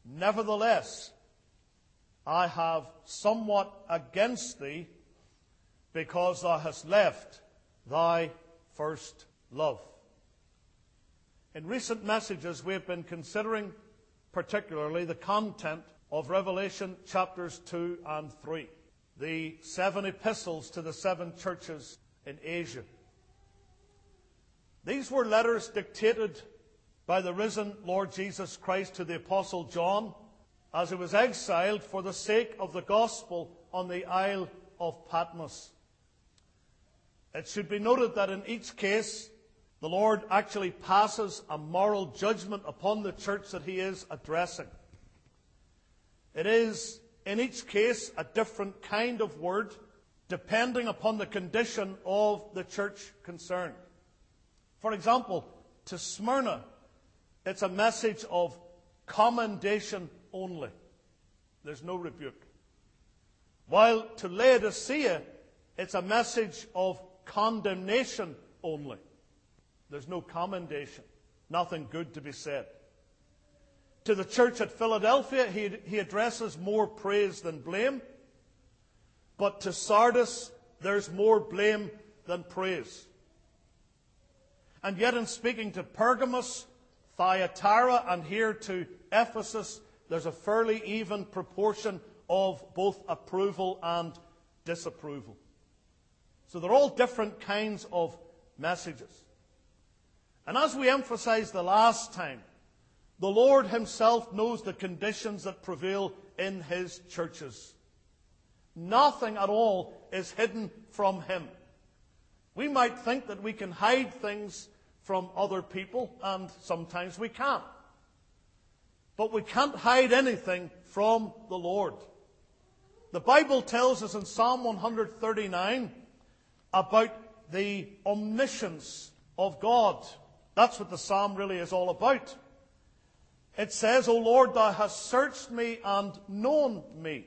Nevertheless, I have somewhat against thee, because thou hast left thy first love. In recent messages, we have been considering particularly the content of Revelation chapters 2 and 3, the 7 epistles to the 7 churches in Asia. These were letters dictated by the risen Lord Jesus Christ to the Apostle John as he was exiled for the sake of the gospel on the Isle of Patmos. It should be noted that in each case, the Lord actually passes a moral judgment upon the church that he is addressing. It is, in each case, a different kind of word, depending upon the condition of the church concerned. For example, to Smyrna, it's a message of commendation only. There's no rebuke. While to Laodicea, it's a message of condemnation only. There's no commendation, nothing good to be said. To the church at Philadelphia, he addresses more praise than blame. But to Sardis, there's more blame than praise. And yet in speaking to Pergamos, Thyatira, and here to Ephesus, there's a fairly even proportion of both approval and disapproval. So they're all different kinds of messages. And as we emphasized the last time, the Lord himself knows the conditions that prevail in his churches. Nothing at all is hidden from him. We might think that we can hide things from other people, and sometimes we can. But we can't hide anything from the Lord. The Bible tells us in Psalm 139 about the omniscience of God. That's what the psalm really is all about. It says, O Lord, thou hast searched me and known me.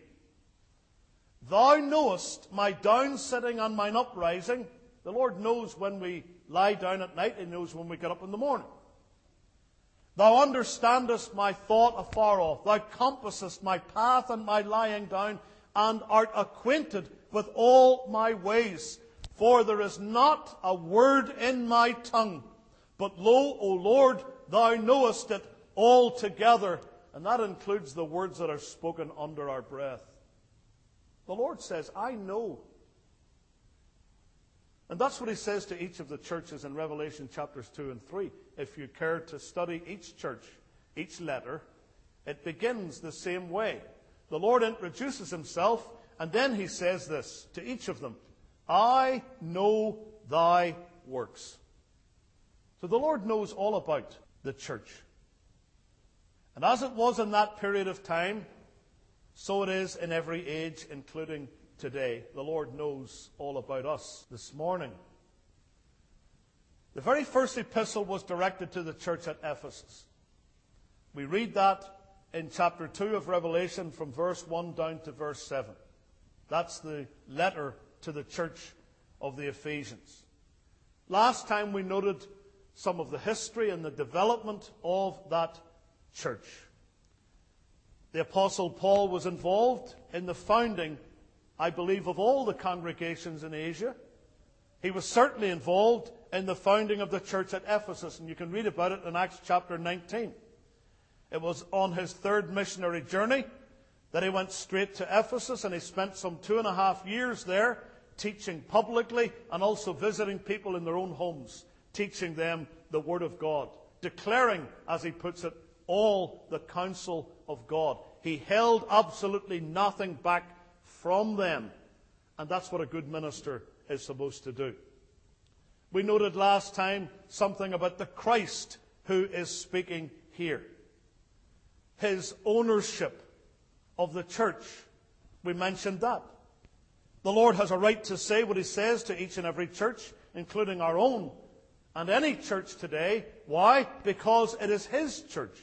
Thou knowest my downsitting and mine uprising. The Lord knows when we lie down at night. He knows when we get up in the morning. Thou understandest my thought afar off. Thou compassest my path and my lying down, and art acquainted with all my ways. For there is not a word in my tongue. But lo, O Lord, thou knowest it altogether. And that includes the words that are spoken under our breath. The Lord says, I know. And that's what he says to each of the churches in Revelation chapters 2 and 3. If you care to study each church, each letter, it begins the same way. The Lord introduces himself, and then he says this to each of them. I know thy works. So the Lord knows all about the church. And as it was in that period of time, so it is in every age, including today. The Lord knows all about us this morning. The very first epistle was directed to the church at Ephesus. We read that in chapter 2 of Revelation from verse 1 down to verse 7. That's the letter to the church of the Ephesians. Last time we noted some of the history and the development of that church. The Apostle Paul was involved in the founding, I believe, of all the congregations in Asia. He was certainly involved in the founding of the church at Ephesus, and you can read about it in Acts chapter 19. It was on his third missionary journey that he went straight to Ephesus, and he spent some 2.5 years there teaching publicly and also visiting people in their own homes, teaching them the Word of God, declaring, as he puts it, all the counsel of God. He held absolutely nothing back from them. And that's what a good minister is supposed to do. We noted last time something about the Christ who is speaking here. His ownership of the church. We mentioned that. The Lord has a right to say what he says to each and every church, including our own and any church today. Why? Because it is his church.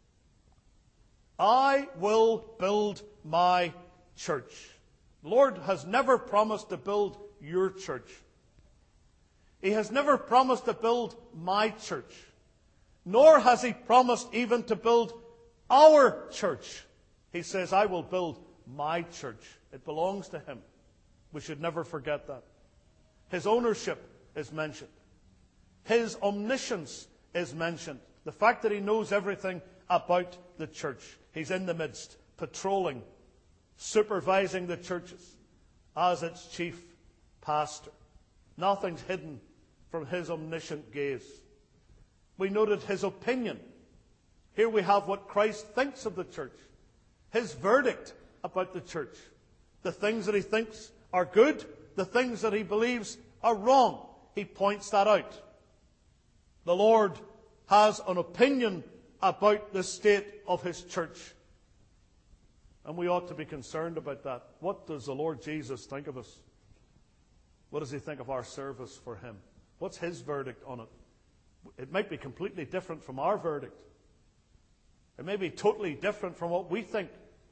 I will build my church. The Lord has never promised to build your church. He has never promised to build my church. Nor has he promised even to build our church. He says, I will build my church. It belongs to him. We should never forget that. His ownership is mentioned. His omniscience is mentioned. The fact that he knows everything about the church. He's in the midst, patrolling, supervising the churches as its chief pastor. Nothing's hidden from his omniscient gaze. We noted his opinion. Here we have what Christ thinks of the church. His verdict about the church. The things that he thinks are good, the things that he believes are wrong. He points that out. The Lord has an opinion about the state of his church. And we ought to be concerned about that. What does the Lord Jesus think of us? What does he think of our service for him? What's his verdict on it? It might be completely different from our verdict. It may be totally different from what we think.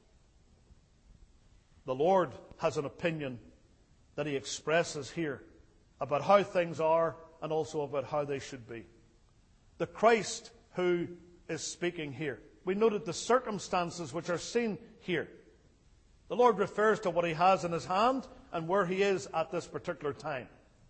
The Lord has an opinion that he expresses here about how things are and also about how they should be. The Christ who is speaking here. We noted the circumstances which are seen here. The Lord refers to what he has in his hand and where he is at this particular time.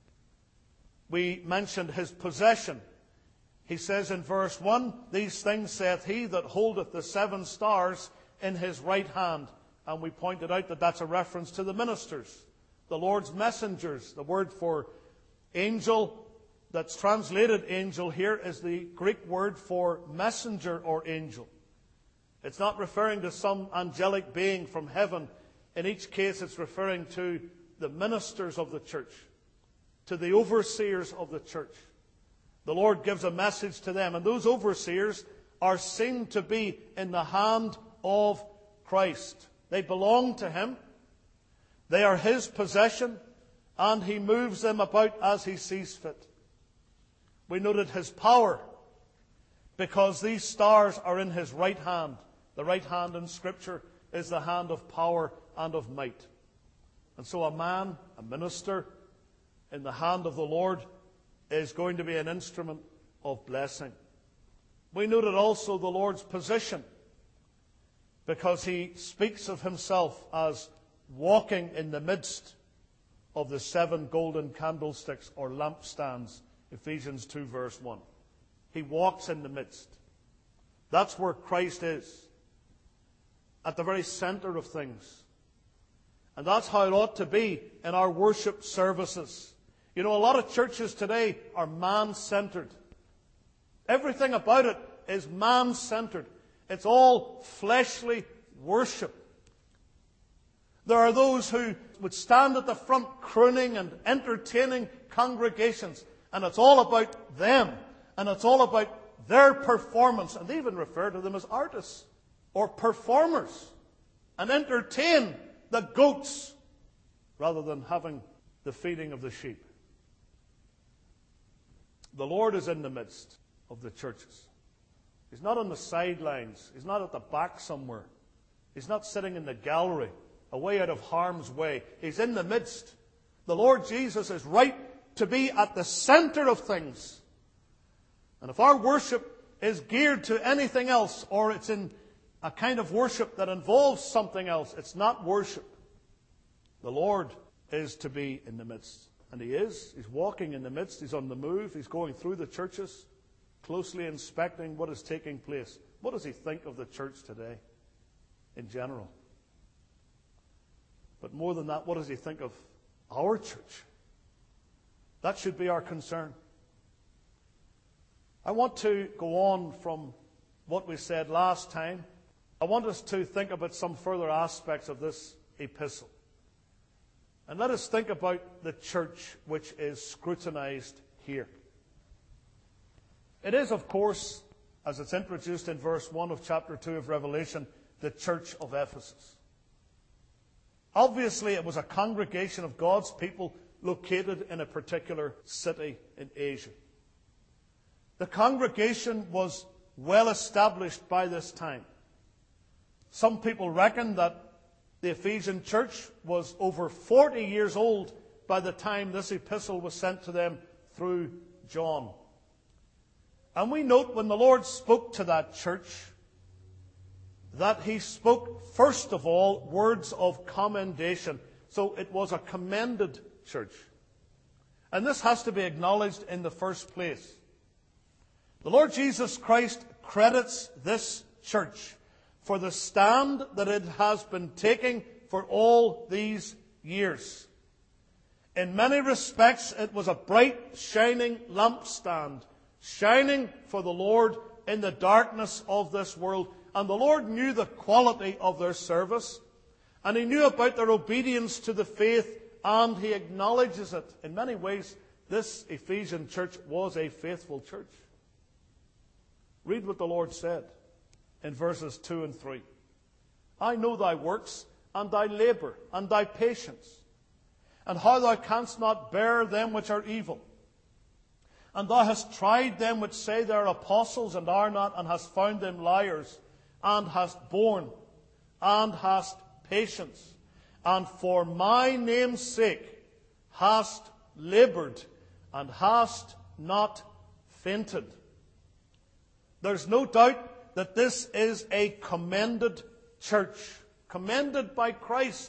We mentioned his possession. He says in verse 1, these things saith he that holdeth the 7 stars in his right hand. And we pointed out that that's a reference to the ministers, the Lord's messengers. The word for angel that's translated angel here is the Greek word for messenger or angel. It's not referring to some angelic being from heaven. In each case, it's referring to the ministers of the church, to the overseers of the church. The Lord gives a message to them, and those overseers are seen to be in the hand of Christ. They belong to him. They are his possession, and he moves them about as he sees fit. We noted his power, because these stars are in his right hand. The right hand in Scripture is the hand of power and of might. And so a man, a minister, in the hand of the Lord is going to be an instrument of blessing. We noted also the Lord's position, because he speaks of himself as walking in the midst of the 7 golden candlesticks or lampstands, Ephesians 2 verse 1. He walks in the midst. That's where Christ is, at the very center of things. And that's how it ought to be in our worship services. You know, a lot of churches today are man-centered. Everything about it is man-centered. It's all fleshly worship. There are those who would stand at the front crooning and entertaining congregations, and it's all about them, and it's all about their performance, and they even refer to them as artists or performers, and entertain the goats rather than having the feeding of the sheep. The Lord is in the midst of the churches. He's not on the sidelines. He's not at the back somewhere. He's not sitting in the gallery, away out of harm's way. He's in the midst. The Lord Jesus is right to be at the center of things. And if our worship is geared to anything else, or it's in a kind of worship that involves something else, it's not worship. The Lord is to be in the midst. And he is. He's walking in the midst. He's on the move. He's going through the churches, closely inspecting what is taking place. What does he think of the church today in general? But more than that, what does he think of our church? That should be our concern. I want to go on from what we said last time. I want us to think about some further aspects of this epistle. And let us think about the church which is scrutinized here. It is, of course, as it's introduced in verse 1 of chapter 2 of Revelation, the church of Ephesus. Obviously, it was a congregation of God's people located in a particular city in Asia. The congregation was well established by this time. Some people reckon that the Ephesian church was over 40 years old by the time this epistle was sent to them through John. And we note when the Lord spoke to that church, that he spoke, first of all, words of commendation. So it was a commended church. And this has to be acknowledged in the first place. The Lord Jesus Christ credits this church for the stand that it has been taking for all these years. In many respects, it was a bright, shining lampstand, shining for the Lord in the darkness of this world. And the Lord knew the quality of their service, and He knew about their obedience to the faith, and He acknowledges it. In many ways, this Ephesian church was a faithful church. Read what the Lord said in verses 2 and 3. I know thy works, and thy labour, and thy patience, and how thou canst not bear them which are evil. And thou hast tried them which say they are apostles, and are not, and hast found them liars, and hast borne, and hast patience, and for my name's sake hast laboured, and hast not fainted. There's no doubt that this is a commended church, commended by Christ.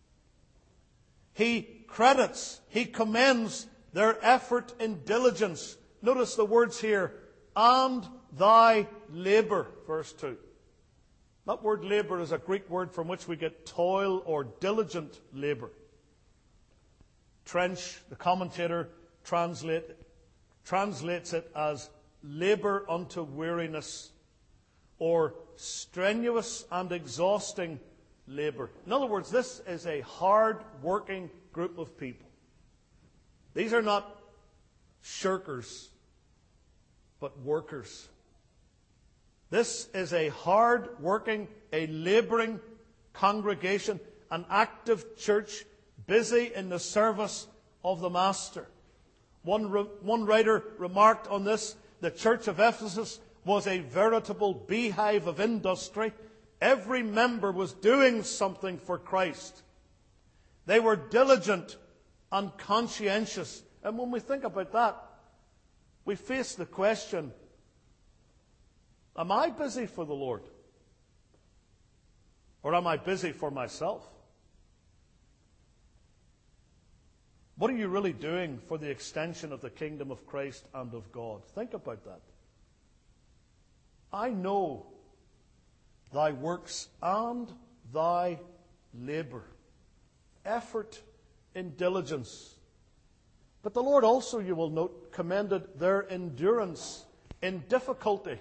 He credits, He commends their effort and diligence. Notice the words here, and thy labour, verse 2. That word labour is a Greek word from which we get toil or diligent labour. Trench, the commentator, translates it as labour unto weariness, or strenuous and exhausting labour. In other words, this is a hard-working group of people. These are not shirkers, but workers. This is a hard-working, a labouring congregation, an active church, busy in the service of the Master. One writer remarked on this, the church of Ephesus was a veritable beehive of industry. Every member was doing something for Christ. They were diligent and conscientious. And when we think about that, we face the question, am I busy for the Lord? Or am I busy for myself? What are you really doing for the extension of the kingdom of Christ and of God? Think about that. I know thy works and thy labour, effort in diligence. But the Lord also, you will note, commended their endurance in difficulty.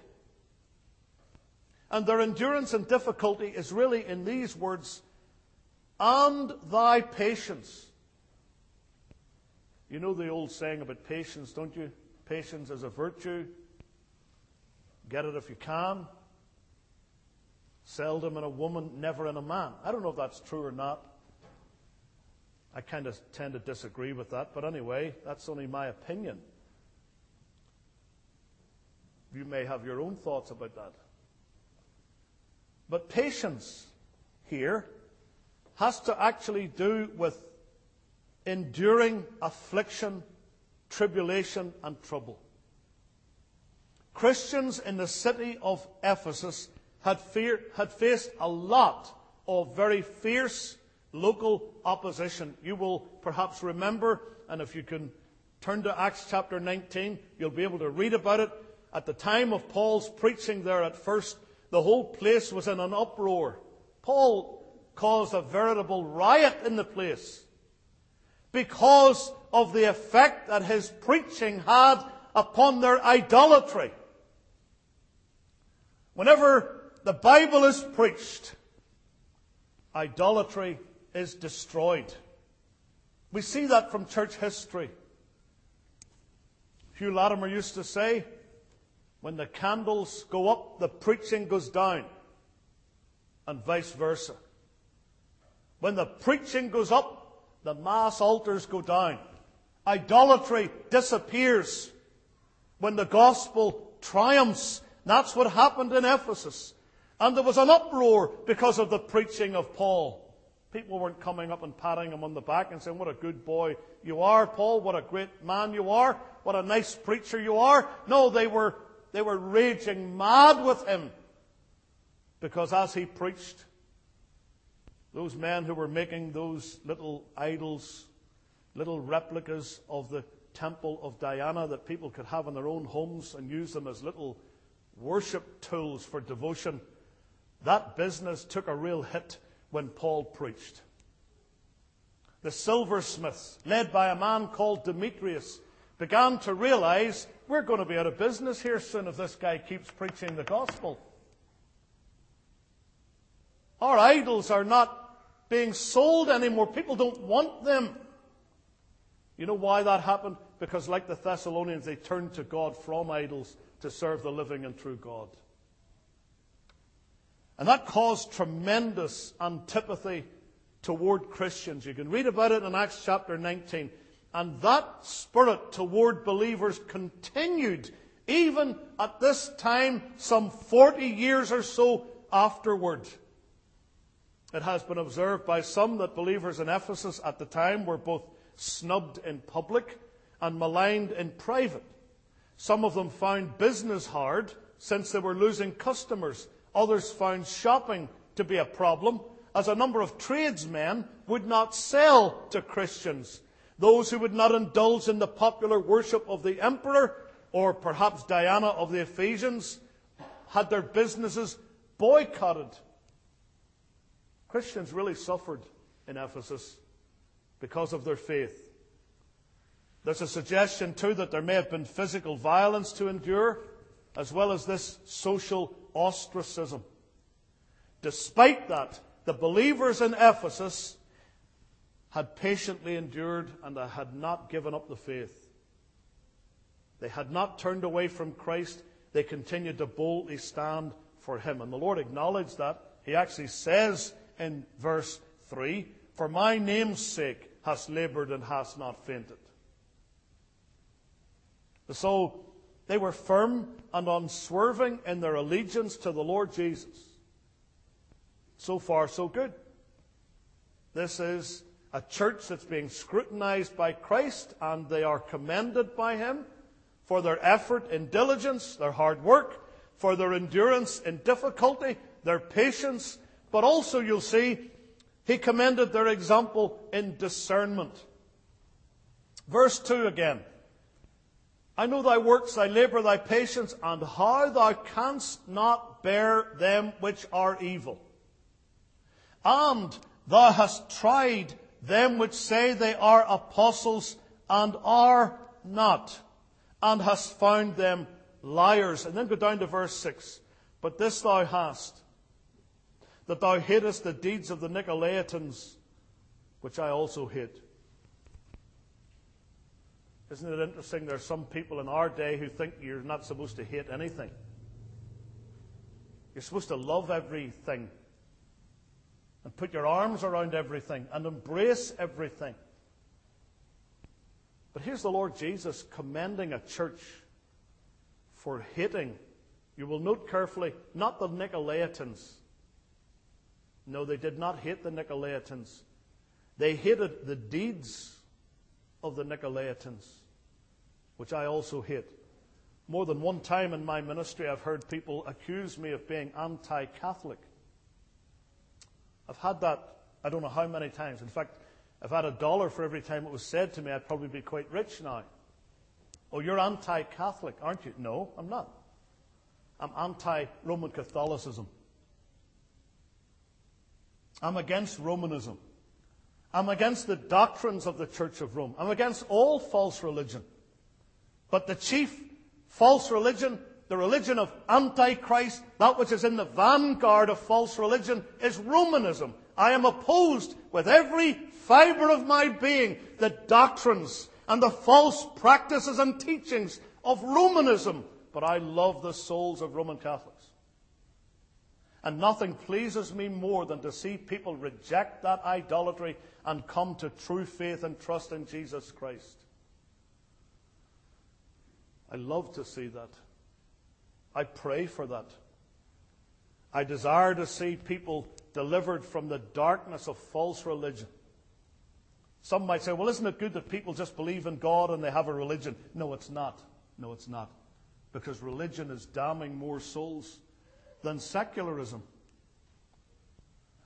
And their endurance in difficulty is really in these words, and thy patience. You know the old saying about patience, don't you? Patience is a virtue. Get it if you can. Seldom in a woman, never in a man. I don't know if that's true or not. I kind of tend to disagree with that. But anyway, that's only my opinion. You may have your own thoughts about that. But patience here has to actually do with enduring affliction, tribulation, and trouble. Christians in the city of Ephesus had faced a lot of very fierce local opposition. You will perhaps remember, and if you can turn to Acts chapter 19, you'll be able to read about it. At the time of Paul's preaching there at first, the whole place was in an uproar. Paul caused a veritable riot in the place because of the effect that his preaching had upon their idolatry. Whenever the Bible is preached, idolatry is destroyed. We see that from church history. Hugh Latimer used to say, when the candles go up, the preaching goes down, and vice versa. When the preaching goes up, the mass altars go down. Idolatry disappears when the gospel triumphs. That's what happened in Ephesus. And there was an uproar because of the preaching of Paul. People weren't coming up and patting him on the back and saying, what a good boy you are, Paul. What a great man you are. What a nice preacher you are. No, they were raging mad with him Because as he preached, those men who were making those little idols, little replicas of the temple of Diana that people could have in their own homes and use them as little worship tools for devotion, that business took a real hit when Paul preached. The silversmiths, led by a man called Demetrius, began to realize, we're going to be out of business here soon if this guy keeps preaching the gospel. Our idols are not being sold anymore. People don't want them. You know why that happened? Because like the Thessalonians, they turned to God from idols to serve the living and true God. And that caused tremendous antipathy toward Christians. You can read about it in Acts chapter 19. And that spirit toward believers continued even at this time, some 40 years or so afterward. It has been observed by some that believers in Ephesus at the time were both snubbed in public and maligned in private. Some of them found business hard since they were losing customers. Others found shopping to be a problem, as a number of tradesmen would not sell to Christians. Those who would not indulge in the popular worship of the emperor, or perhaps Diana of the Ephesians, had their businesses boycotted. Christians really suffered in Ephesus because of their faith. There's a suggestion, too, that there may have been physical violence to endure, as well as this social ostracism. Despite that, the believers in Ephesus had patiently endured and had not given up the faith. They had not turned away from Christ. They continued to boldly stand for Him. And the Lord acknowledged that. He actually says in verse 3, "For my name's sake hast labored and hast not fainted." So they were firm and unswerving in their allegiance to the Lord Jesus. So far, so good. This is a church that's being scrutinized by Christ, and they are commended by Him for their effort in diligence, their hard work, for their endurance in difficulty, their patience, but also, you'll see, He commended their example in discernment. Verse 2 again. "I know thy works, thy labour, thy patience, and how thou canst not bear them which are evil. And thou hast tried them which say they are apostles and are not, and hast found them liars." And then go down to verse 6. "But this thou hast, that thou hatest the deeds of the Nicolaitans, which I also hate." Isn't it interesting? There are some people in our day who think you're not supposed to hate anything. You're supposed to love everything and put your arms around everything and embrace everything. But here's the Lord Jesus commending a church for hating, you will note carefully, not the Nicolaitans. No, they did not hate the Nicolaitans. They hated the deeds of the Nicolaitans, which I also hate. More than one time in my ministry, I've heard people accuse me of being anti-Catholic. I've had that, I don't know how many times. In fact, if I had $1 for every time it was said to me, I'd probably be quite rich now. "Oh, you're anti-Catholic, aren't you?" No, I'm not. I'm anti-Roman Catholicism. I'm against Romanism. I'm against the doctrines of the Church of Rome. I'm against all false religion. But the chief false religion, the religion of Antichrist, that which is in the vanguard of false religion, is Romanism. I am opposed with every fibre of my being the doctrines and the false practices and teachings of Romanism. But I love the souls of Roman Catholics. And nothing pleases me more than to see people reject that idolatry and come to true faith and trust in Jesus Christ. I love to see that. I pray for that. I desire to see people delivered from the darkness of false religion. Some might say, well, isn't it good that people just believe in God and they have a religion? No, it's not. No, it's not. Because religion is damning more souls than secularism.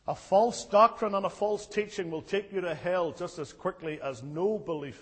A false doctrine and a false teaching will take you to hell just as quickly as no belief.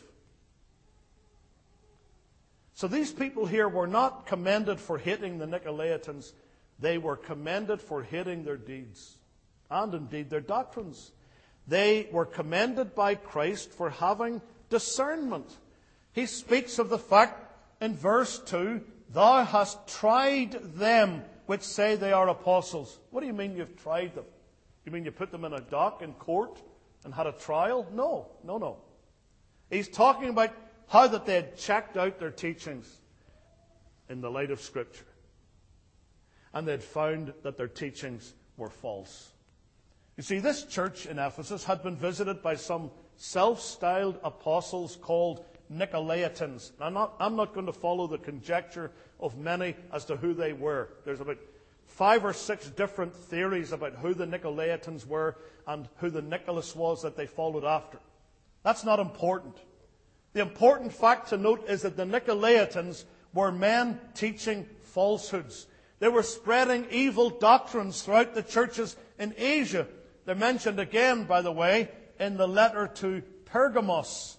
So these people here were not commended for hating the Nicolaitans. They were commended for hating their deeds and indeed their doctrines. They were commended by Christ for having discernment. He speaks of the fact in verse 2, "Thou hast tried them which say they are apostles." What do you mean you've tried them? You mean you put them in a dock in court and had a trial? No. He's talking about how that they had checked out their teachings in the light of Scripture. And they had found that their teachings were false. You see, this church in Ephesus had been visited by some self-styled apostles called Nicolaitans. I'm not going to follow the conjecture of many as to who they were. There's about 5 or 6 different theories about who the Nicolaitans were and who the Nicholas was that they followed after. That's not important. The important fact to note is that the Nicolaitans were men teaching falsehoods. They were spreading evil doctrines throughout the churches in Asia. They're mentioned again, by the way, in the letter to Pergamos.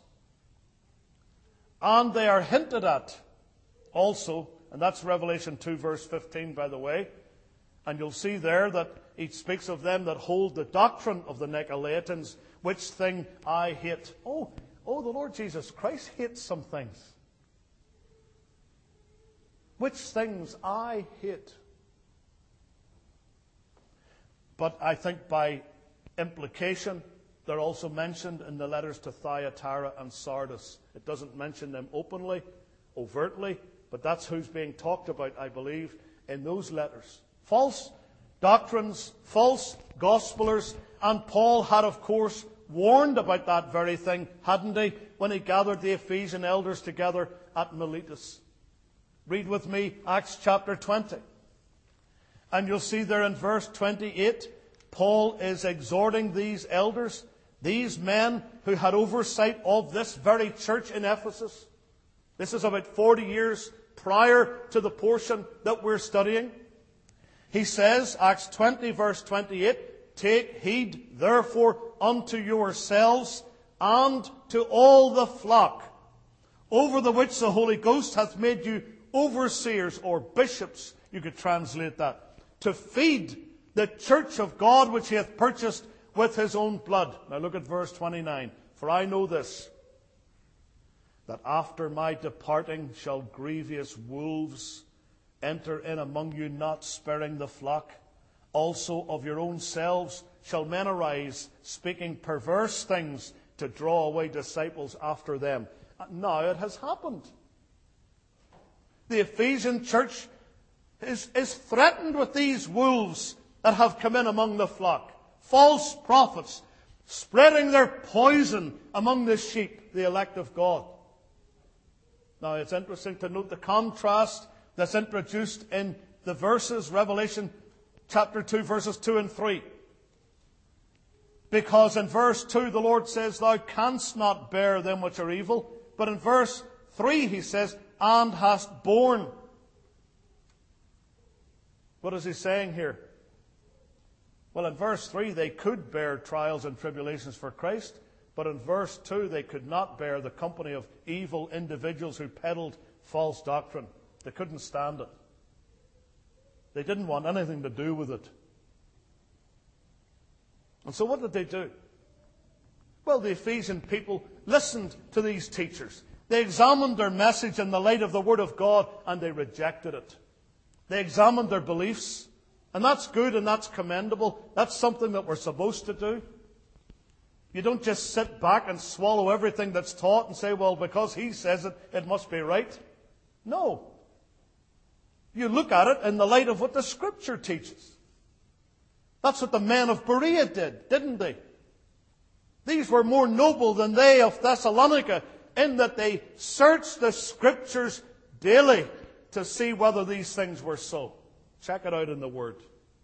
And they are hinted at also, and that's Revelation 2 verse 15, by the way. And you'll see there that he speaks of them that hold the doctrine of the Nicolaitans, which thing I hate. Oh, the Lord Jesus Christ hates some things. Which things I hate. But I think by implication, they're also mentioned in the letters to Thyatira and Sardis. It doesn't mention them openly, overtly, but that's who's being talked about, I believe, in those letters. False doctrines, false gospelers, and Paul had, of course, warned about that very thing, hadn't he, when he gathered the Ephesian elders together at Miletus. Read with me Acts chapter 20. And you'll see there in verse 28, Paul is exhorting these elders, these men who had oversight of this very church in Ephesus. This is about 40 years prior to the portion that we're studying. He says, Acts 20 verse 28, "Take heed therefore unto yourselves and to all the flock, over the which the Holy Ghost hath made you overseers," or bishops, you could translate that, "to feed the church of God which he hath purchased with his own blood." Now look at verse 29. "For I know this, that after my departing shall grievous wolves enter in among you, not sparing the flock. Also of your own selves shall men arise, speaking perverse things to draw away disciples after them." Now it has happened. The Ephesian church is threatened with these wolves that have come in among the flock. False prophets spreading their poison among the sheep, the elect of God. Now it's interesting to note the contrast that's introduced in the verses, Revelation chapter 2, verses 2 and 3. Because in verse 2 the Lord says, "Thou canst not bear them which are evil." But in verse 3 he says, "and hast borne." What is he saying here? Well, in verse 3 they could bear trials and tribulations for Christ. But in verse 2 they could not bear the company of evil individuals who peddled false doctrine. They couldn't stand it. They didn't want anything to do with it. And so what did they do? Well, the Ephesian people listened to these teachers. They examined their message in the light of the Word of God and they rejected it. They examined their beliefs. And that's good and that's commendable. That's something that we're supposed to do. You don't just sit back and swallow everything that's taught and say, well, because he says it, it must be right. No. You look at it in the light of what the Scripture teaches. That's what the men of Berea did, didn't they? These were more noble than they of Thessalonica in that they searched the Scriptures daily to see whether these things were so. Check it out in the Word.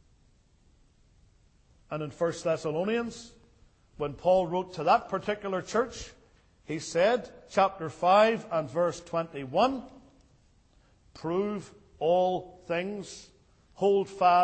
And in 1 Thessalonians, when Paul wrote to that particular church, he said, chapter 5 and verse 21, "Prove all things, hold fast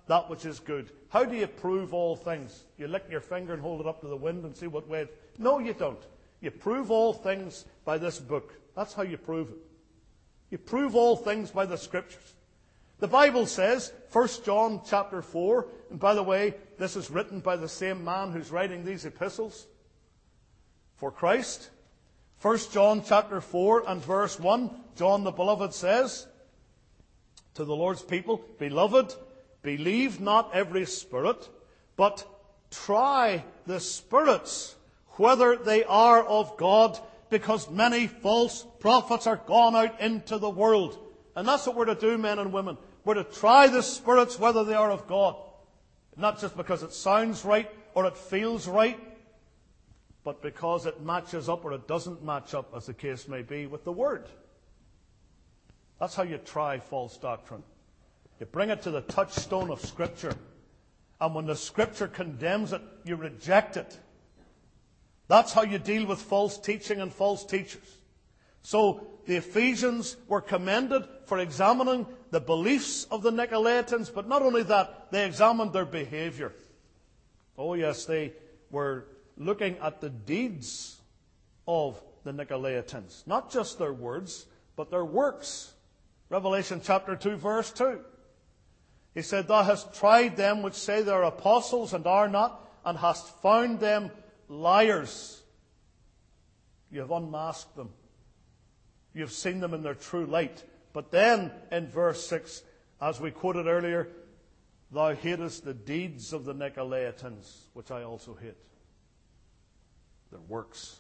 that which is good. How do you prove all things? You lick your finger and hold it up to the wind and see what way it... No, you don't. You prove all things by this book. That's how you prove it. You prove all things by the Scriptures. The Bible says, 1 John chapter 4, and by the way, this is written by the same man who's writing these epistles for Christ. 1 John chapter 4 and verse 1, John the Beloved says to the Lord's people, Beloved, believe not every spirit, but try the spirits, whether they are of God, because many false prophets are gone out into the world. And that's what we're to do, men and women. We're to try the spirits, whether they are of God. Not just because it sounds right or it feels right, but because it matches up or it doesn't match up, as the case may be, with the Word. That's how you try false doctrine. You bring it to the touchstone of Scripture. And when the Scripture condemns it, you reject it. That's how you deal with false teaching and false teachers. So the Ephesians were commended for examining the beliefs of the Nicolaitans, but not only that, they examined their behavior. Oh yes, they were looking at the deeds of the Nicolaitans. Not just their words, but their works. Revelation chapter 2, verse 2. He said, Thou hast tried them which say they are apostles and are not, and hast found them liars. You have unmasked them. You have seen them in their true light. But then, in verse 6, as we quoted earlier, Thou hatest the deeds of the Nicolaitans, which I also hate. Their works.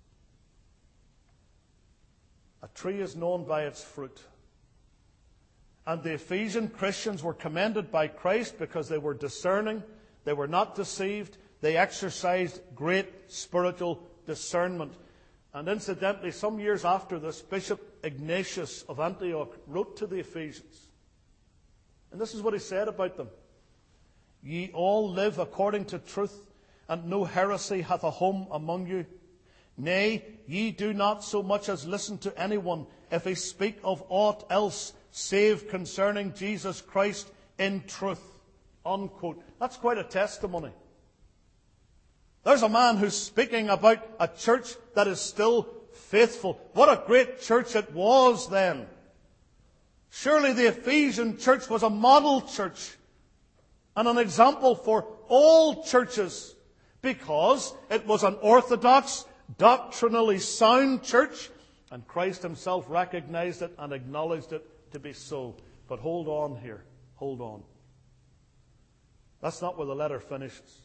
A tree is known by its fruit. And the Ephesian Christians were commended by Christ because they were discerning, they were not deceived, they exercised great spiritual discernment. And incidentally, some years after this, Bishop Ignatius of Antioch wrote to the Ephesians. And this is what he said about them. Ye all live according to truth, and no heresy hath a home among you. Nay, ye do not so much as listen to anyone, if he speak of aught else, save concerning Jesus Christ in truth. Unquote. That's quite a testimony. There's a man who's speaking about a church that is still faithful. What a great church it was then. Surely the Ephesian church was a model church and an example for all churches, because it was an orthodox, doctrinally sound church, and Christ himself recognized it and acknowledged it to be so. But hold on here. Hold on. That's not where the letter finishes.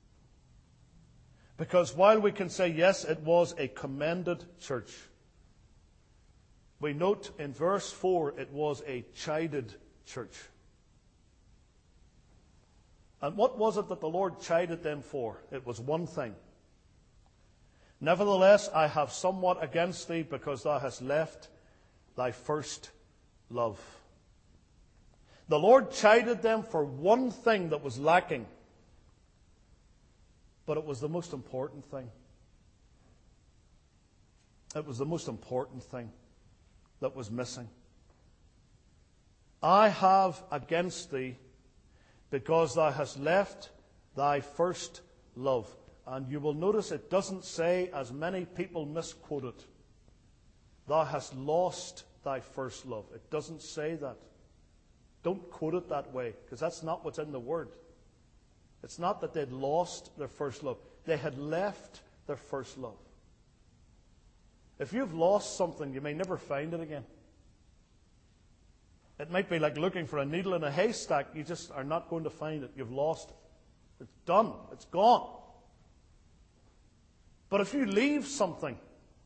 Because while we can say, yes, it was a commended church, we note in verse 4 it was a chided church. And what was it that the Lord chided them for? It was one thing. Nevertheless, I have somewhat against thee, because thou hast left thy first love. The Lord chided them for one thing that was lacking. But it was the most important thing. It was the most important thing that was missing. I have against thee, because thou hast left thy first love. And you will notice it doesn't say, as many people misquote it, thou hast lost thy first love. It doesn't say that. Don't quote it that way, because that's not what's in the Word. It's not that they'd lost their first love. They had left their first love. If you've lost something, you may never find it again. It might be like looking for a needle in a haystack. You just are not going to find it. You've lost it. It's done. It's gone. But if you leave something,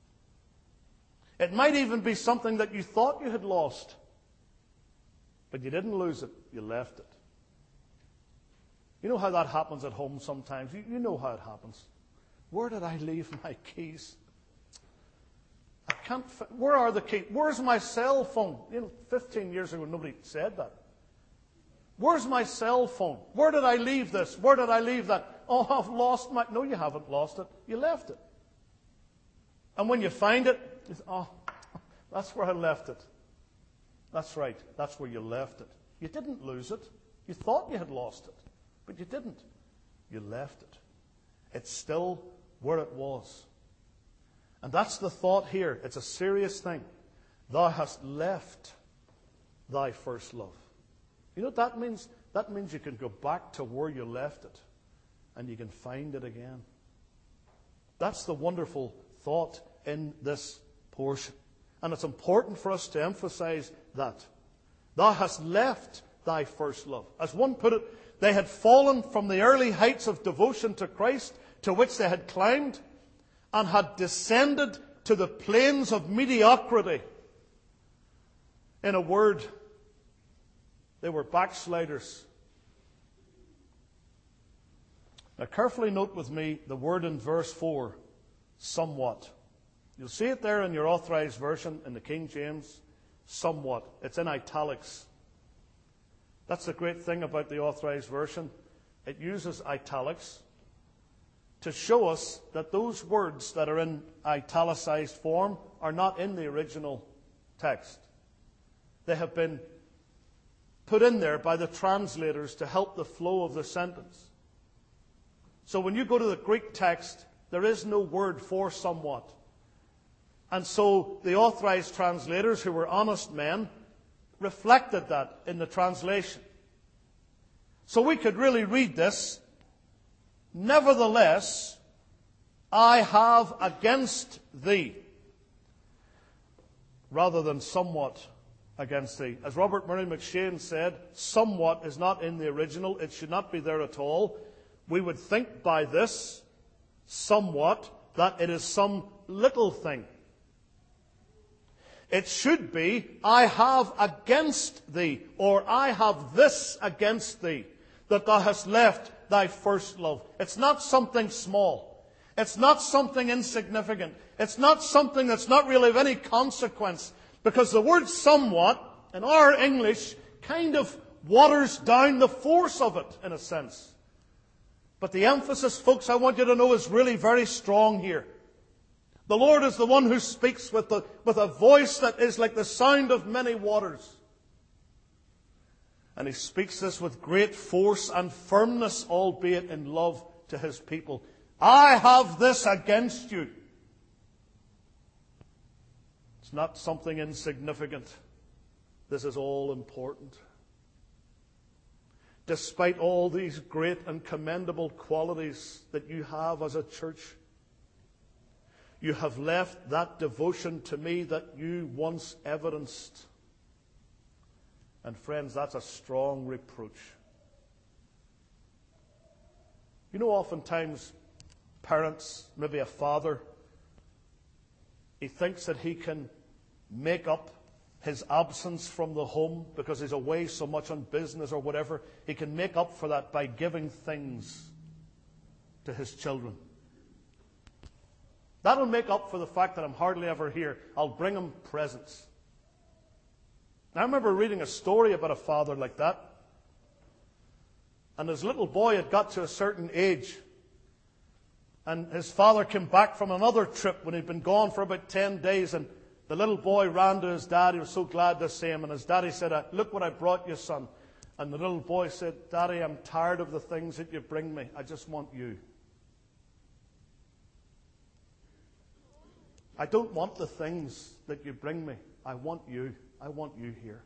it might even be something that you thought you had lost, but you didn't lose it. You left it. You know how that happens at home sometimes. You know how it happens. Where did I leave my keys? I can't. Where are the keys? Where's my cell phone? 15 years ago, nobody said that. Where's my cell phone? Where did I leave this? Where did I leave that? Oh, I've lost my... No, you haven't lost it. You left it. And when you find it, you say, oh, that's where I left it. That's right. That's where you left it. You didn't lose it. You thought you had lost it, but you didn't. You left it. It's still where it was. And that's the thought here. It's a serious thing. Thou hast left thy first love. You know what that means? That means you can go back to where you left it and you can find it again. That's the wonderful thought in this portion. And it's important for us to emphasize that. Thou hast left thy first love. As one put it, they had fallen from the early heights of devotion to Christ to which they had climbed and had descended to the plains of mediocrity. In a word, they were backsliders. Now carefully note with me the word in verse 4, somewhat. You'll see it there in your authorized version in the King James, somewhat. It's in italics. That's the great thing about the authorized version. It uses italics to show us that those words that are in italicized form are not in the original text. They have been put in there by the translators to help the flow of the sentence. So when you go to the Greek text, there is no word for somewhat. And so the authorized translators, who were honest men, reflected that in the translation. So we could really read this, nevertheless, I have against thee, rather than somewhat against thee. As Robert Murray McShane said, somewhat is not in the original. It should not be there at all. We would think by this, somewhat, that it is some little thing. It should be, I have against thee, or I have this against thee, that thou hast left thy first love. It's not something small. It's not something insignificant. It's not something that's not really of any consequence, because the word somewhat, in our English, kind of waters down the force of it, in a sense. But the emphasis, folks, I want you to know, is really very strong here. The Lord is the one who speaks with a voice that is like the sound of many waters. And He speaks this with great force and firmness, albeit in love to His people. I have this against you. It's not something insignificant. This is all important. Despite all these great and commendable qualities that you have as a church, you have left that devotion to me that you once evidenced. And friends, that's a strong reproach. You know, oftentimes parents, maybe a father, he thinks that he can make up his absence from the home because he's away so much on business or whatever. He can make up for that by giving things to his children. That'll make up for the fact that I'm hardly ever here. I'll bring him presents. I remember reading a story about a father like that. And his little boy had got to a certain age. And his father came back from another trip when he'd been gone for about 10 days. And the little boy ran to his dad. He was so glad to see him. And his daddy said, look what I brought you, son. And the little boy said, Daddy, I'm tired of the things that you bring me. I just want you. I don't want the things that you bring me. I want you. I want you here.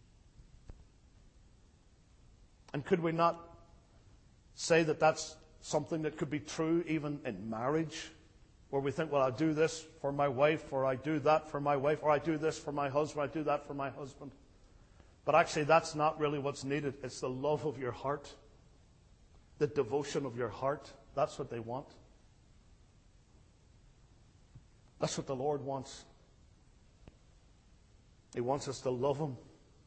And could we not say that that's something that could be true even in marriage? Where we think, well, I'll do this for my wife, or I do that for my wife, or I do this for my husband, I do that for my husband. But actually, that's not really what's needed. It's the love of your heart, the devotion of your heart. That's what they want. That's what the Lord wants. He wants us to love Him.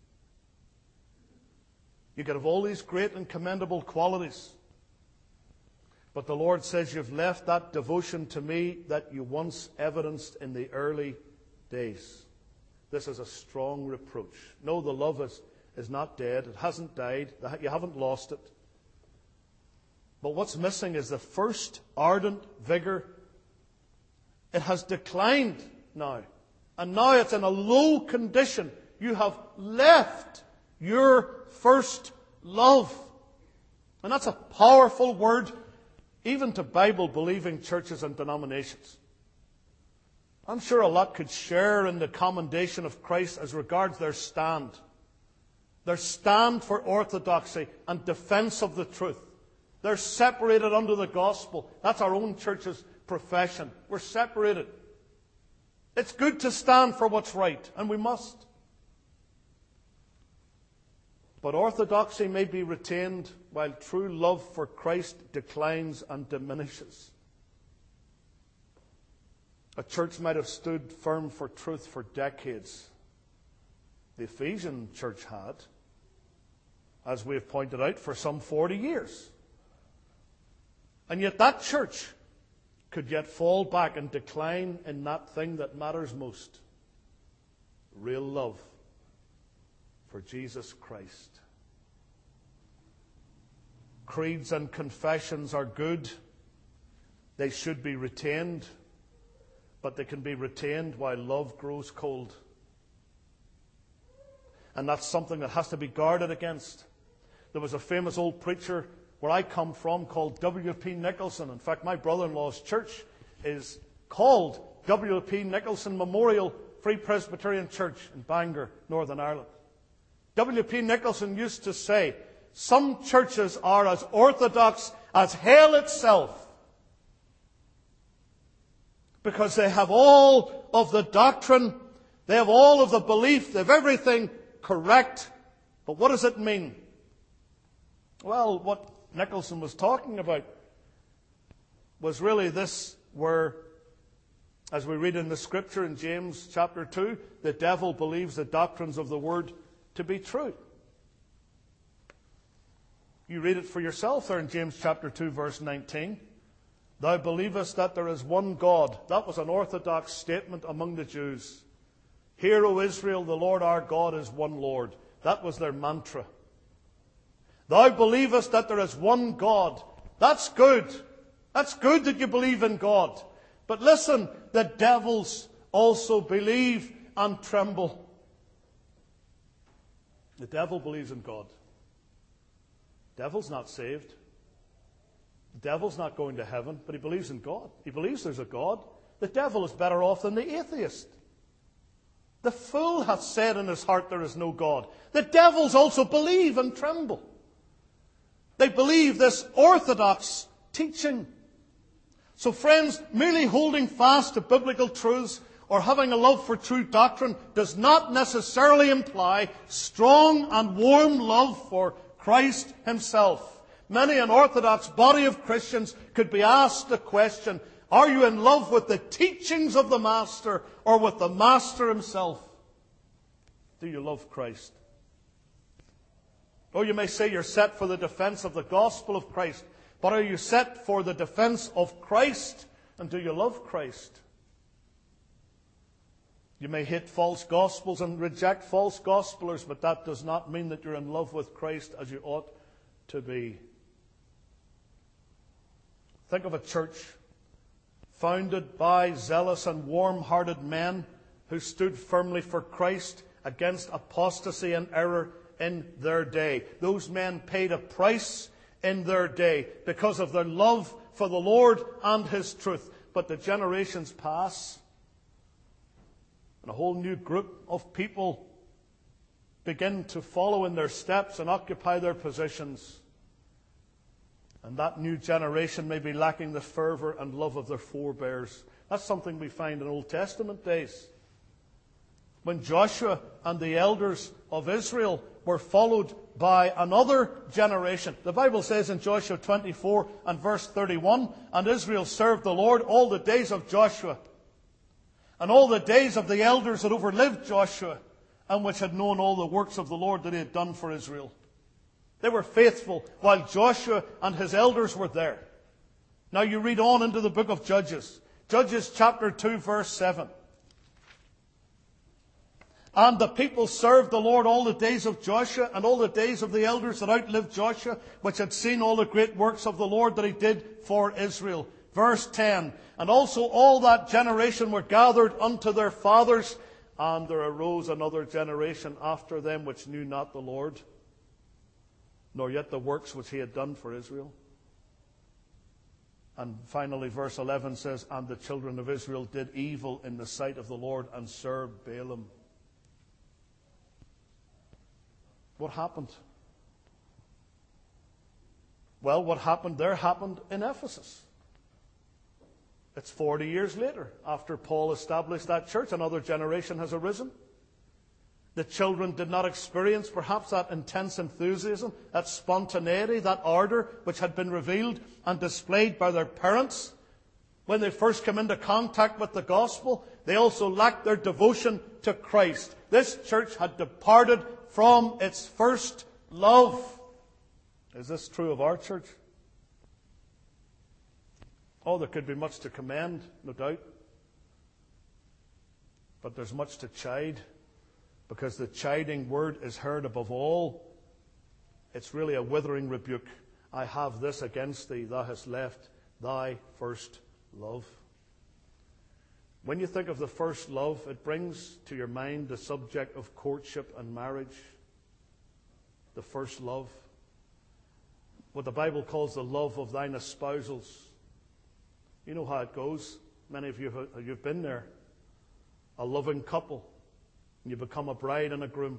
You could have all these great and commendable qualities, but the Lord says you've left that devotion to me that you once evidenced in the early days. This is a strong reproach. No, the love is not dead. It hasn't died. You haven't lost it. But what's missing is the first ardent vigor. It has declined now. And now it's in a low condition. You have left your first Love. And that's a powerful word, even to Bible-believing churches and denominations. I'm sure a lot could share in the commendation of Christ as regards their stand. Their stand for orthodoxy and defense of the truth. They're separated under the gospel. That's our own church's profession. We're separated. It's good to stand for what's right, and we must. But orthodoxy may be retained while true love for Christ declines and diminishes. A church might have stood firm for truth for decades. The Ephesian church had, as we have pointed out, for some 40 years. And yet that church could yet fall back and decline in that thing that matters most. Real love for Jesus Christ. Creeds and confessions are good. They should be retained. But they can be retained while love grows cold. And that's something that has to be guarded against. There was a famous old preacher where I come from called W.P. Nicholson. In fact, my brother-in-law's church is called W.P. Nicholson Memorial Free Presbyterian Church in Bangor, Northern Ireland. W.P. Nicholson used to say, some churches are as orthodox as hell itself, because they have all of the doctrine, they have all of the belief, they have everything correct. But what does it mean? Well, what Nicholson was talking about was really this, where, as we read in the scripture in James chapter 2, the devil believes the doctrines of the word to be true. You read it for yourself there in James chapter 2, verse 19. Thou believest that there is one God. That was an orthodox statement among the Jews. Hear, O Israel, the Lord our God is one Lord. That was their mantra. Thou believest that there is one God. That's good. That's good that you believe in God. But listen, the devils also believe and tremble. The devil believes in God. The devil's not saved. The devil's not going to heaven, but he believes in God. He believes there's a God. The devil is better off than the atheist. The fool hath said in his heart there is no God. The devils also believe and tremble. They believe this orthodox teaching. So friends, merely holding fast to biblical truths or having a love for true doctrine does not necessarily imply strong and warm love for Christ himself. Many an orthodox body of Christians could be asked the question, are you in love with the teachings of the Master or with the Master himself? Do you love Christ? Oh, you may say you're set for the defense of the gospel of Christ, but are you set for the defense of Christ? And do you love Christ? You may hate false gospels and reject false gospelers, but that does not mean that you're in love with Christ as you ought to be. Think of a church founded by zealous and warm-hearted men who stood firmly for Christ against apostasy and error in their day. Those men paid a price in their day because of their love for the Lord and his truth. But the generations pass, and a whole new group of people begin to follow in their steps and occupy their positions. And that new generation may be lacking the fervour and love of their forebears. That's something we find in Old Testament days. When Joshua and the elders of Israel were followed by another generation. The Bible says in Joshua 24 and verse 31, and Israel served the Lord all the days of Joshua, and all the days of the elders that overlived Joshua, and which had known all the works of the Lord that he had done for Israel. They were faithful while Joshua and his elders were there. Now you read on into the book of Judges. Judges chapter 2 verse 7. And the people served the Lord all the days of Joshua and all the days of the elders that outlived Joshua, which had seen all the great works of the Lord that he did for Israel. Verse 10. And also all that generation were gathered unto their fathers, and there arose another generation after them which knew not the Lord. nor yet the works which he had done for Israel. And finally, verse 11 says, and the children of Israel did evil in the sight of the Lord and served Balaam. What happened? Well, what happened there happened in Ephesus. It's 40 years later, after Paul established that church, another generation has arisen. The children did not experience perhaps that intense enthusiasm, that spontaneity, that ardor which had been revealed and displayed by their parents when they first came into contact with the gospel. They also lacked their devotion to Christ. This church had departed from its first love. Is this true of our church? Oh, there could be much to commend, no doubt. But there's much to chide, because the chiding word is heard above all. It's really a withering rebuke. I have this against thee, thou hast left thy first love. When you think of the first love, it brings to your mind the subject of courtship and marriage. The first love. What the Bible calls the love of thine espousals. You know how it goes. Many of you, you've been there. A loving couple. And you become a bride and a groom.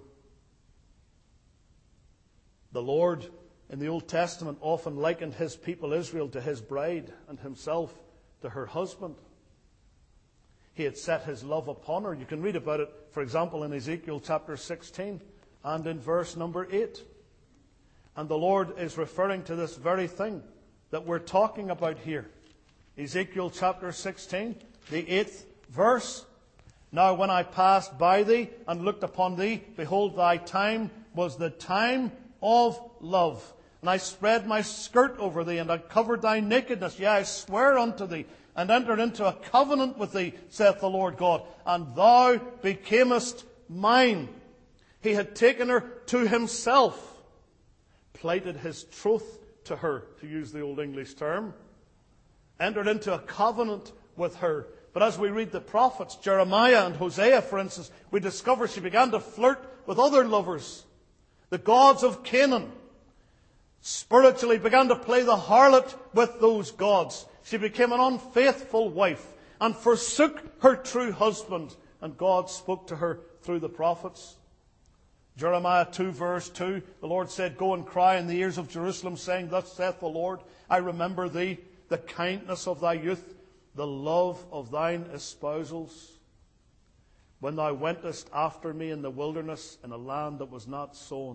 The Lord in the Old Testament often likened his people Israel to his bride and himself to her husband. He had set his love upon her. You can read about it, for example, in Ezekiel chapter 16 and in verse number 8. And the Lord is referring to this very thing that we're talking about here. Ezekiel chapter 16, the 8th verse. Now when I passed by thee and looked upon thee, behold, thy time was the time of love. And I spread my skirt over thee, and I covered thy nakedness. Yea, I swear unto thee, and entered into a covenant with thee, saith the Lord God, and thou becamest mine. He had taken her to himself, plighted his troth to her, to use the old English term, entered into a covenant with her. But as we read the prophets, Jeremiah and Hosea, for instance, we discover she began to flirt with other lovers. The gods of Canaan spiritually began to play the harlot with those gods. She became an unfaithful wife and forsook her true husband. And God spoke to her through the prophets. Jeremiah 2 verse 2, the Lord said, go and cry in the ears of Jerusalem, saying, thus saith the Lord, I remember thee, the kindness of thy youth, the love of thine espousals, when thou wentest after me in the wilderness, in a land that was not sown.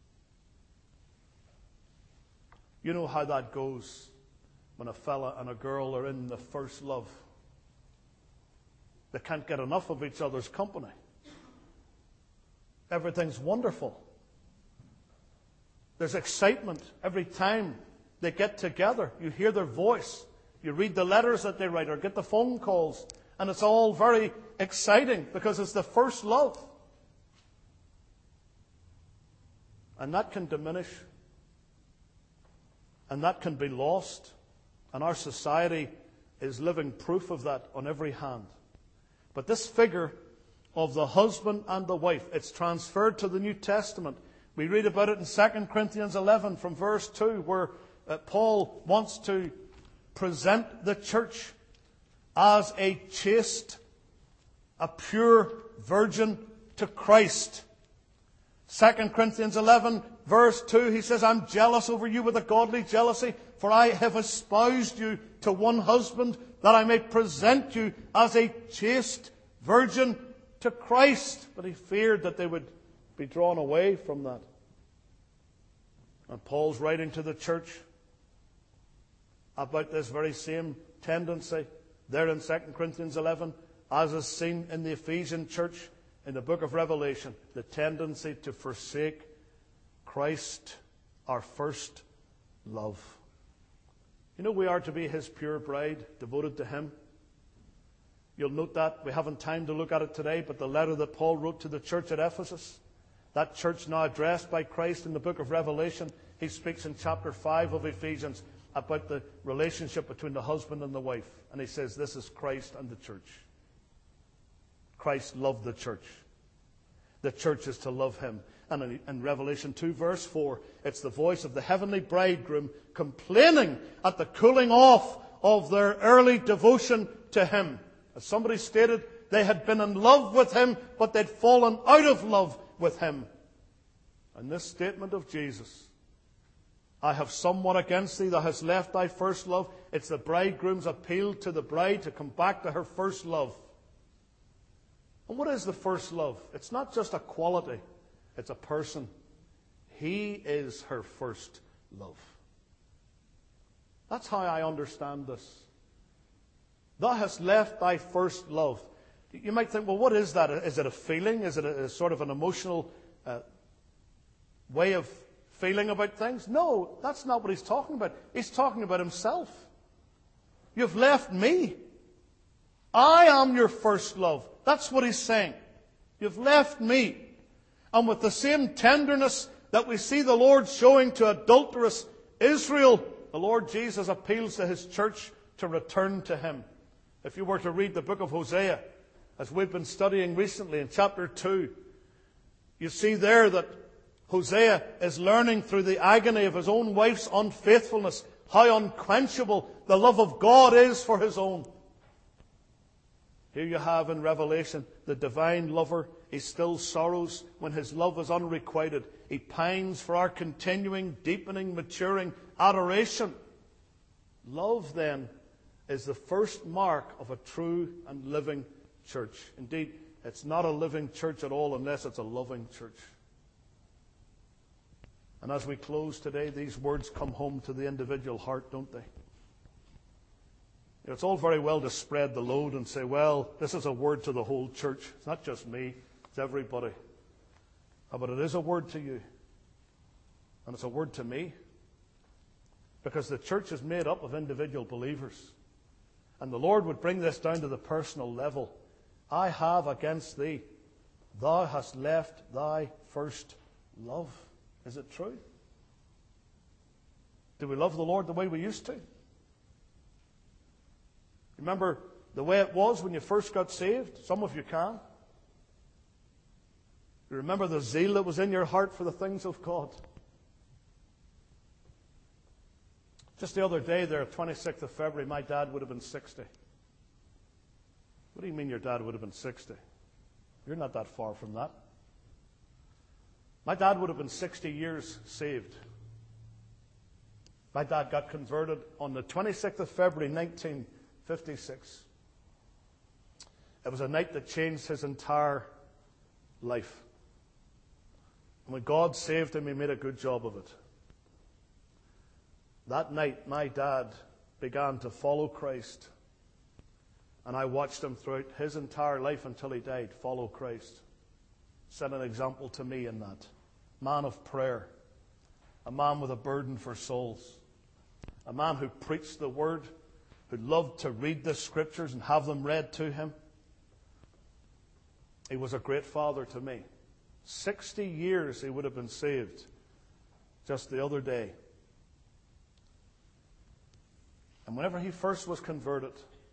You know how that goes when a fella and a girl are in the first love. They can't get enough of each other's company. Everything's wonderful. There's excitement every time they get together. You hear their voice. You read the letters that they write or get the phone calls. And it's all very exciting because it's the first love. And that can diminish. And that can be lost. And our society is living proof of that on every hand. But this figure of the husband and the wife, it's transferred to the New Testament. We read about it in 2 Corinthians 11 from verse 2, where Paul wants to present the church as a chaste, a pure virgin to Christ. 2 Corinthians 11 verse 2, he says, I'm jealous over you with a godly jealousy, for I have espoused you to one husband, that I may present you as a chaste virgin to Christ. But he feared that they would be drawn away from that. And Paul's writing to the church about this very same tendency there in 2 Corinthians 11, as is seen in the Ephesian church in the book of Revelation, the tendency to forsake Christ, our first love. You know, we are to be his pure bride, devoted to him. You'll note that. We haven't time to look at it today, but the letter that Paul wrote to the church at Ephesus, that church now addressed by Christ in the book of Revelation, he speaks in chapter 5 of Ephesians about the relationship between the husband and the wife. And he says, this is Christ and the church. Christ loved the church. The church is to love him. And in Revelation 2 verse 4, it's the voice of the heavenly bridegroom complaining at the cooling off of their early devotion to him. As somebody stated, they had been in love with him, but they'd fallen out of love with him. And this statement of Jesus, I have somewhat against thee, thou hast left thy first love. It's the bridegroom's appeal to the bride to come back to her first love. And what is the first love? It's not just a quality, it's a person. He is her first love. That's how I understand this. Thou hast left thy first love. You might think, well, what is that? Is it a feeling? Is it a sort of an emotional way of feeling about things? No, that's not what he's talking about. He's talking about himself. You've left me. I am your first love. That's what he's saying. You've left me. And with the same tenderness that we see the Lord showing to adulterous Israel, the Lord Jesus appeals to his church to return to him. If you were to read the book of Hosea, as we've been studying recently in chapter 2, you see there that Hosea is learning through the agony of his own wife's unfaithfulness how unquenchable the love of God is for his own. Here you have in Revelation the divine lover. He still sorrows when his love is unrequited. He pines for our continuing, deepening, maturing adoration. Love, then, is the first mark of a true and living church. Indeed, it's not a living church at all unless it's a loving church. And as we close today, these words come home to the individual heart, don't they? It's all very well to spread the load and say, well, this is a word to the whole church. It's not just me, it's everybody. But it is a word to you. And it's a word to me. Because the church is made up of individual believers. And the Lord would bring this down to the personal level. I have against thee, thou hast left thy first love. Is it true? Do we love the Lord the way we used to? Remember the way it was when you first got saved? Some of you can. You remember the zeal that was in your heart for the things of God? Just the other day there, 26th of February, my dad would have been 60. What do you mean your dad would have been 60? You're not that far from that. My dad would have been 60 years saved. My dad got converted on the 26th of February, 1956. It was a night that changed his entire life. And when God saved him, he made a good job of it. That night, my dad began to follow Christ. And I watched him throughout his entire life until he died, follow Christ. Set an example to me in that. Man of prayer. A man with a burden for souls. A man who preached the Word, who loved to read the Scriptures and have them read to him. He was a great father to me. 60 years he would have been saved just the other day. And whenever he first was converted,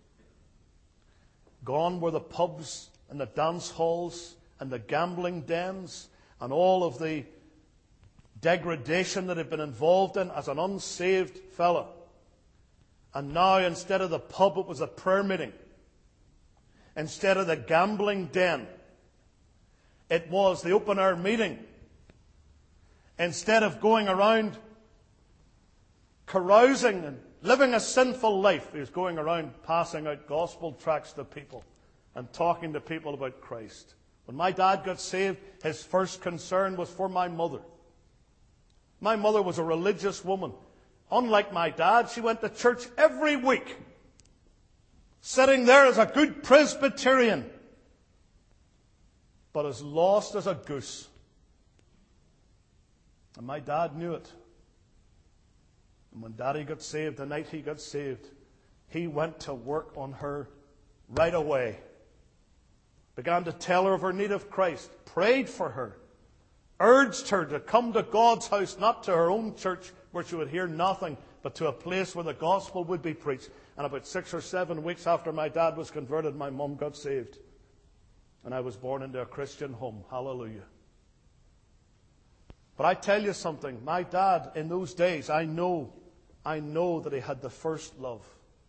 gone were the pubs and the dance halls and the gambling dens and all of the degradation that he'd been involved in as an unsaved fellow. And now, instead of the pub, it was a prayer meeting. Instead of the gambling den, it was the open-air meeting. Instead of going around carousing and living a sinful life, he was going around passing out gospel tracts to people and talking to people about Christ. When my dad got saved, his first concern was for my mother. My mother was a religious woman. Unlike my dad, she went to church every week, sitting there as a good Presbyterian, but as lost as a goose. And my dad knew it. And when Daddy got saved, the night he got saved, he went to work on her right away. Began to tell her of her need of Christ, prayed for her, urged her to come to God's house, not to her own church where she would hear nothing, but to a place where the gospel would be preached. And about 6 or 7 weeks after my dad was converted, my mum got saved. And I was born into a Christian home. Hallelujah. But I tell you something, my dad in those days, I know that he had the first love.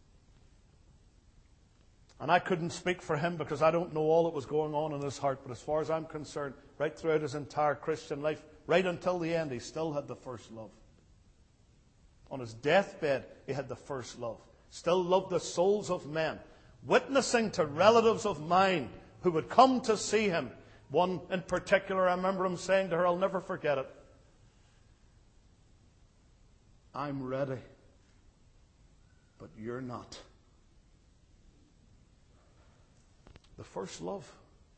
And I couldn't speak for him because I don't know all that was going on in his heart. But as far as I'm concerned, right throughout his entire Christian life, right until the end, he still had the first love. On his deathbed, he had the first love. Still loved the souls of men. Witnessing to relatives of mine who would come to see him. One in particular, I remember him saying to her, I'll never forget it. I'm ready, but you're not. The first love.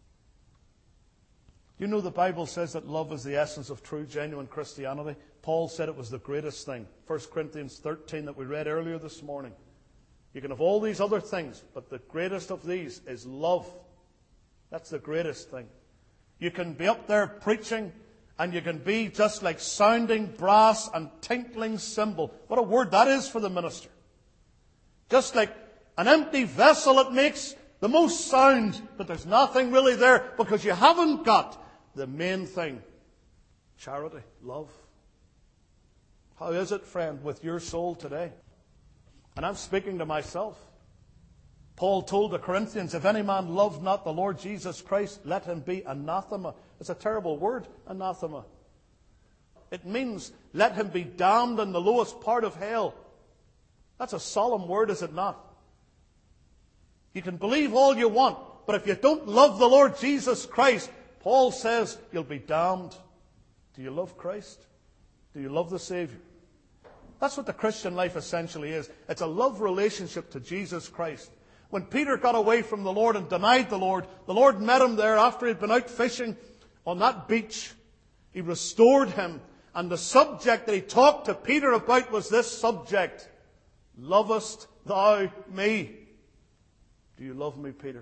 You know the Bible says that love is the essence of true, genuine Christianity. Paul said it was the greatest thing. 1 Corinthians 13 that we read earlier this morning. You can have all these other things, but the greatest of these is love. That's the greatest thing. You can be up there preaching, and you can be just like sounding brass and tinkling cymbal. What a word that is for the minister. Just like an empty vessel, it makes the most sound, but there's nothing really there because you haven't got the main thing. Charity, love. How is it, friend, with your soul today? And I'm speaking to myself. Paul told the Corinthians, if any man love not the Lord Jesus Christ, let him be anathema. It's a terrible word, anathema. It means let him be damned in the lowest part of hell. That's a solemn word, is it not? You can believe all you want, but if you don't love the Lord Jesus Christ, Paul says you'll be damned. Do you love Christ? Do you love the Savior? That's what the Christian life essentially is. It's a love relationship to Jesus Christ. When Peter got away from the Lord and denied the Lord met him there after he'd been out fishing on that beach. He restored him. And the subject that he talked to Peter about was this subject. Lovest thou me? Do you love me, Peter?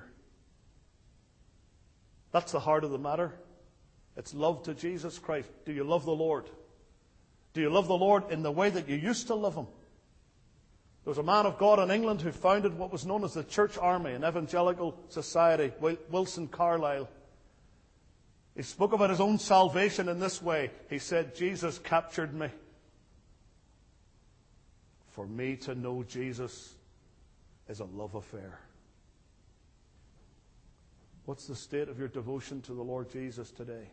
That's the heart of the matter. It's love to Jesus Christ. Do you love the Lord? Do you love the Lord in the way that you used to love Him? There was a man of God in England who founded what was known as the Church Army, an evangelical society, Wilson Carlyle. He spoke about his own salvation in this way. He said, Jesus captured me. For me to know Jesus is a love affair. What's the state of your devotion to the Lord Jesus today?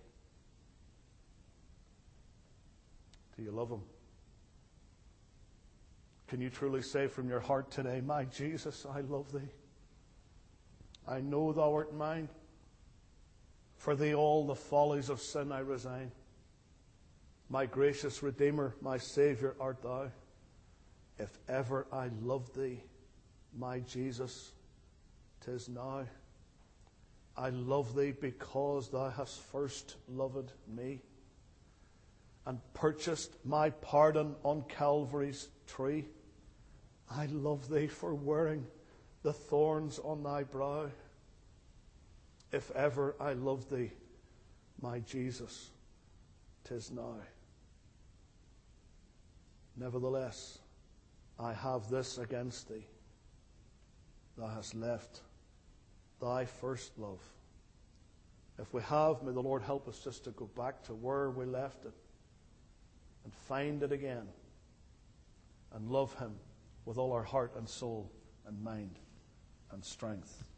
Do you love Him? Can you truly say from your heart today, my Jesus, I love Thee. I know Thou art mine. For Thee all the follies of sin I resign. My gracious Redeemer, my Saviour art Thou. If ever I loved Thee, my Jesus, 'tis now. I love Thee because Thou hast first loved me and purchased my pardon on Calvary's tree. I love Thee for wearing the thorns on Thy brow. If ever I loved Thee, my Jesus, 'tis now. Nevertheless, I have this against Thee. Thou hast left Thy first love. If we have, may the Lord help us just to go back to where we left it and find it again and love Him with all our heart and soul and mind and strength.